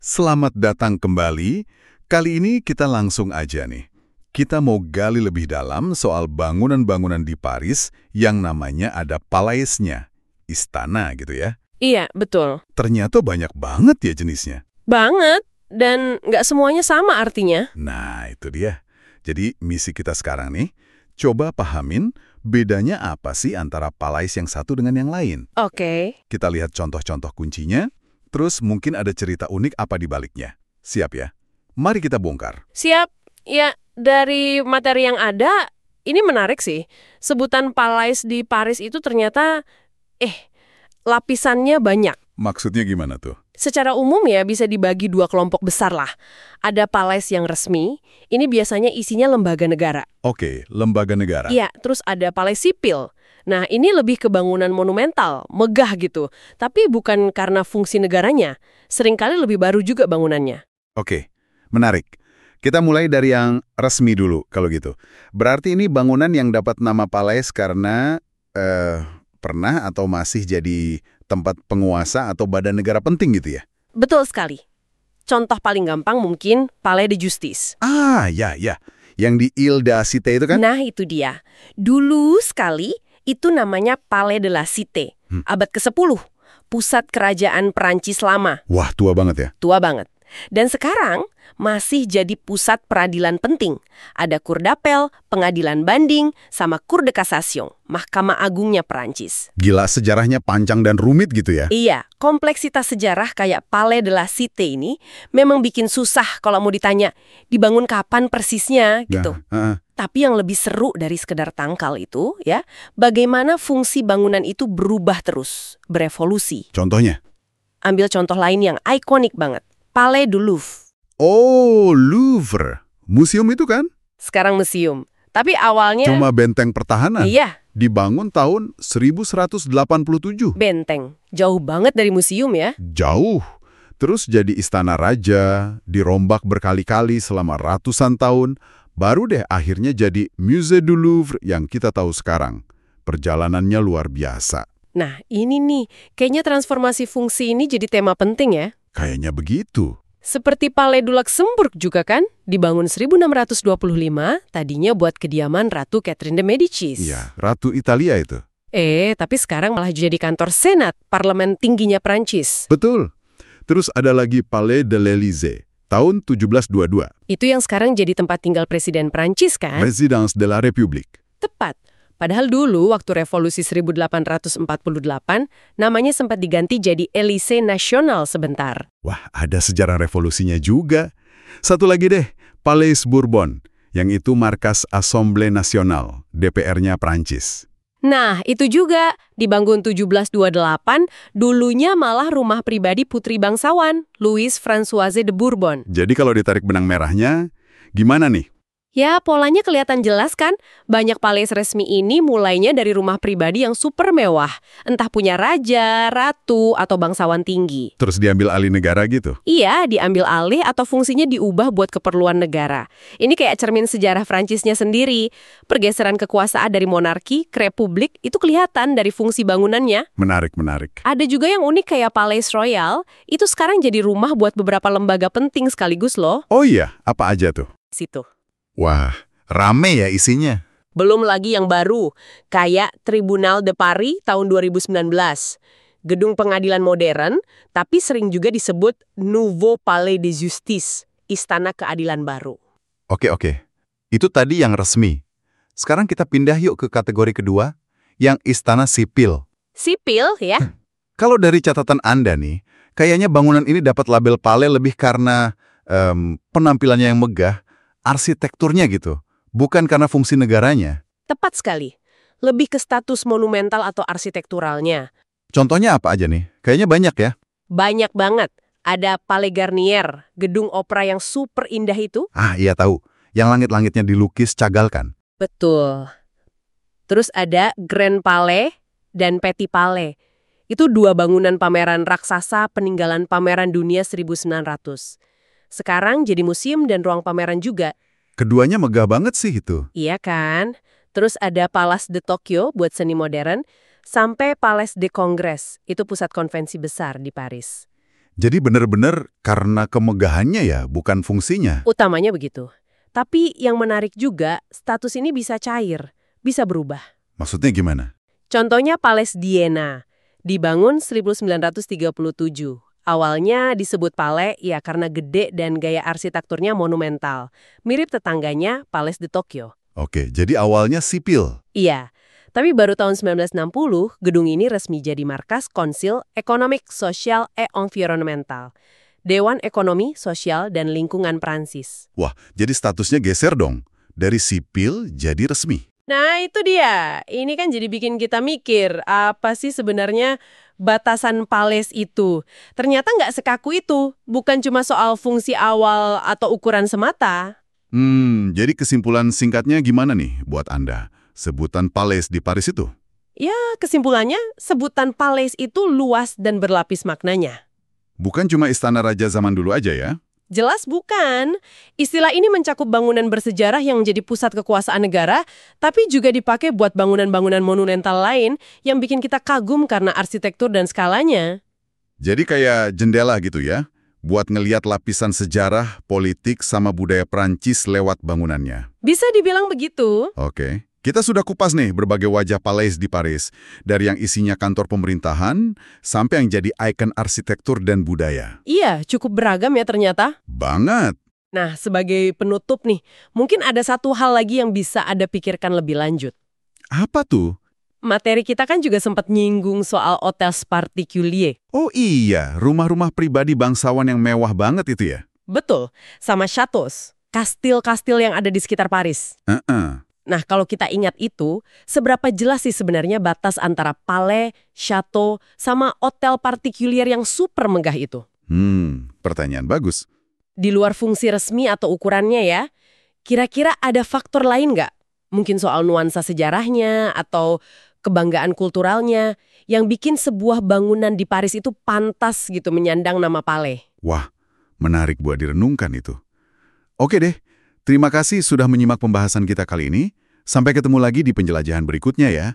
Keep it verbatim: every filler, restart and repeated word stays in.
Selamat datang kembali. Kali ini kita langsung aja nih. Kita mau gali lebih dalam soal bangunan-bangunan di Paris yang namanya ada palaisnya, istana gitu ya. Iya, betul. Ternyata banyak banget ya jenisnya. Banget. Dan nggak semuanya sama artinya. Nah, itu dia. Jadi misi kita sekarang nih, coba pahamin bedanya apa sih antara palais yang satu dengan yang lain. Oke. Kita lihat contoh-contoh kuncinya, terus mungkin ada cerita unik apa di baliknya. Siap ya? Mari kita bongkar. Siap. Ya, dari materi yang ada, ini menarik sih. Sebutan palais di Paris itu ternyata, eh, lapisannya banyak. Maksudnya gimana tuh? Secara umum ya bisa dibagi dua kelompok besar lah. Ada palais yang resmi, ini biasanya isinya lembaga negara. Oke, lembaga negara. Iya, terus ada palais sipil. Nah, ini lebih ke bangunan monumental, megah gitu. Tapi bukan karena fungsi negaranya. Seringkali lebih baru juga bangunannya. Oke, menarik. Kita mulai dari yang resmi dulu kalau gitu. Berarti ini bangunan yang dapat nama palais karena eh, pernah atau masih jadi tempat penguasa atau badan negara penting gitu ya? Betul sekali. Contoh paling gampang mungkin Palais de Justice. Ah, ya, ya. Yang di Ile de la Cité itu kan? Nah, itu dia. Dulu sekali, itu namanya Palais de la Cité. Hmm. Abad kesepuluh. Pusat kerajaan Perancis lama. Wah, tua banget ya? Tua banget. Dan sekarang masih jadi pusat peradilan penting. Ada Cour d'appel, pengadilan banding, sama Cour de cassation, Mahkamah Agungnya Perancis. Gila, sejarahnya panjang dan rumit gitu ya? Iya, kompleksitas sejarah kayak Palais de la Cité ini memang bikin susah kalau mau ditanya dibangun kapan persisnya gitu. Ya, uh, Tapi yang lebih seru dari sekedar tangkal itu, ya, bagaimana fungsi bangunan itu berubah terus, berevolusi. Contohnya? Ambil contoh lain yang ikonik banget, Palais du Louvre. Oh, Louvre. Museum itu kan? Sekarang museum. Tapi awalnya... Cuma benteng pertahanan. Iya, Dibangun tahun seribu seratus delapan puluh tujuh. benteng. Jauh banget dari museum ya. Jauh. Terus jadi istana raja, dirombak berkali-kali selama ratusan tahun, baru deh akhirnya jadi Musée du Louvre yang kita tahu sekarang. Perjalanannya luar biasa. Nah, ini nih, kayaknya transformasi fungsi ini jadi tema penting ya. Kayaknya begitu. Seperti Palais du Luxembourg juga kan, dibangun seribu enam ratus dua puluh lima, tadinya buat kediaman Ratu Catherine de Medici. Iya, Ratu Italia itu. Eh, tapi sekarang malah jadi kantor Senat, parlemen tingginya Prancis. Betul. Terus ada lagi Palais de l'Élysée, tahun tujuh belas dua puluh dua. Itu yang sekarang jadi tempat tinggal Presiden Prancis kan? Résidence de la République. Tepat. Padahal dulu waktu revolusi seribu delapan ratus empat puluh delapan, namanya sempat diganti jadi Élysée National sebentar. Wah, ada sejarah revolusinya juga. Satu lagi deh, Palais Bourbon, yang itu markas Assemblée Nationale, D P R-nya Prancis. Nah, itu juga dibangun tujuh belas dua puluh delapan, dulunya malah rumah pribadi putri bangsawan, Louise Françoise de Bourbon. Jadi kalau ditarik benang merahnya, gimana nih? Ya, polanya kelihatan jelas kan? Banyak palais resmi ini mulainya dari rumah pribadi yang super mewah. Entah punya raja, ratu, atau bangsawan tinggi. Terus diambil alih negara gitu? Iya, diambil alih atau fungsinya diubah buat keperluan negara. Ini kayak cermin sejarah Prancisnya sendiri. Pergeseran kekuasaan dari monarki ke republik itu kelihatan dari fungsi bangunannya. Menarik, menarik. Ada juga yang unik kayak Palais Royal, itu sekarang jadi rumah buat beberapa lembaga penting sekaligus loh. Oh iya, apa aja tuh? Situ. Wah, rame ya isinya. Belum lagi yang baru, kayak Tribunal de Paris tahun dua ribu sembilan belas. Gedung pengadilan modern, tapi sering juga disebut Nouveau Palais de Justice, Istana Keadilan Baru. Oke, oke. Itu tadi yang resmi. Sekarang kita pindah yuk ke kategori kedua, yang istana sipil. Sipil, ya? Kalau dari catatan Anda nih, kayaknya bangunan ini dapat label palais lebih karena em, penampilannya yang megah, arsitekturnya gitu, bukan karena fungsi negaranya. Tepat sekali. Lebih ke status monumental atau arsitekturalnya. Contohnya apa aja nih? Kayaknya banyak ya. Banyak banget. Ada Palais Garnier, gedung opera yang super indah itu. Ah, iya tahu. Yang langit-langitnya dilukis Chagall kan? Betul. Terus ada Grand Palais dan Petit Palais. Itu dua bangunan pameran raksasa peninggalan pameran dunia seribu sembilan ratus. Sekarang jadi museum dan ruang pameran juga. Keduanya megah banget sih itu. Iya kan? Terus ada Palace de Tokyo buat seni modern, sampai Palace de Congrès, itu pusat konvensi besar di Paris. Jadi benar-benar karena kemegahannya ya, bukan fungsinya. Utamanya begitu. Tapi yang menarik juga, status ini bisa cair, bisa berubah. Maksudnya gimana? Contohnya Pales Diena, dibangun seribu sembilan ratus tiga puluh tujuh. Awalnya disebut Pale ya karena gede dan gaya arsitekturnya monumental. Mirip tetangganya Pales di Tokyo. Oke, jadi awalnya sipil. Iya, tapi baru tahun sembilan belas enam puluh, gedung ini resmi jadi markas Konsil Ekonomik, Sosial et Environnemental. Dewan Ekonomi, Sosial, dan Lingkungan Prancis. Wah, jadi statusnya geser dong. Dari sipil jadi resmi. Nah, itu dia. Ini kan jadi bikin kita mikir, apa sih sebenarnya batasan Pales itu? Ternyata nggak sekaku itu. Bukan cuma soal fungsi awal atau ukuran semata. Hmm, jadi kesimpulan singkatnya gimana nih buat Anda? Sebutan Pales di Paris itu? Ya, kesimpulannya, sebutan Pales itu luas dan berlapis maknanya. Bukan cuma istana raja zaman dulu aja ya? Jelas bukan. Istilah ini mencakup bangunan bersejarah yang menjadi pusat kekuasaan negara, tapi juga dipakai buat bangunan-bangunan monumental lain yang bikin kita kagum karena arsitektur dan skalanya. Jadi kayak jendela gitu ya? Buat ngeliat lapisan sejarah, politik, sama budaya Prancis lewat bangunannya. Bisa dibilang begitu. Oke. Kita sudah kupas nih berbagai wajah Palais di Paris. Dari yang isinya kantor pemerintahan, sampai yang jadi ikon arsitektur dan budaya. Iya, cukup beragam ya ternyata. Banget. Nah, sebagai penutup nih, mungkin ada satu hal lagi yang bisa Anda pikirkan lebih lanjut. Apa tuh? Materi kita kan juga sempat nyinggung soal hotels particulier. Oh iya, rumah-rumah pribadi bangsawan yang mewah banget itu ya? Betul, sama chateaus, kastil-kastil yang ada di sekitar Paris. Uh-uh. Nah, kalau kita ingat itu, seberapa jelas sih sebenarnya batas antara palais, chateau, sama hotel partikulier yang super megah itu? Hmm, pertanyaan bagus. Di luar fungsi resmi atau ukurannya ya, kira-kira ada faktor lain nggak? Mungkin soal nuansa sejarahnya atau kebanggaan kulturalnya yang bikin sebuah bangunan di Paris itu pantas gitu menyandang nama palais. Wah, menarik buat direnungkan itu. Oke deh. Terima kasih sudah menyimak pembahasan kita kali ini. Sampai ketemu lagi di penjelajahan berikutnya ya.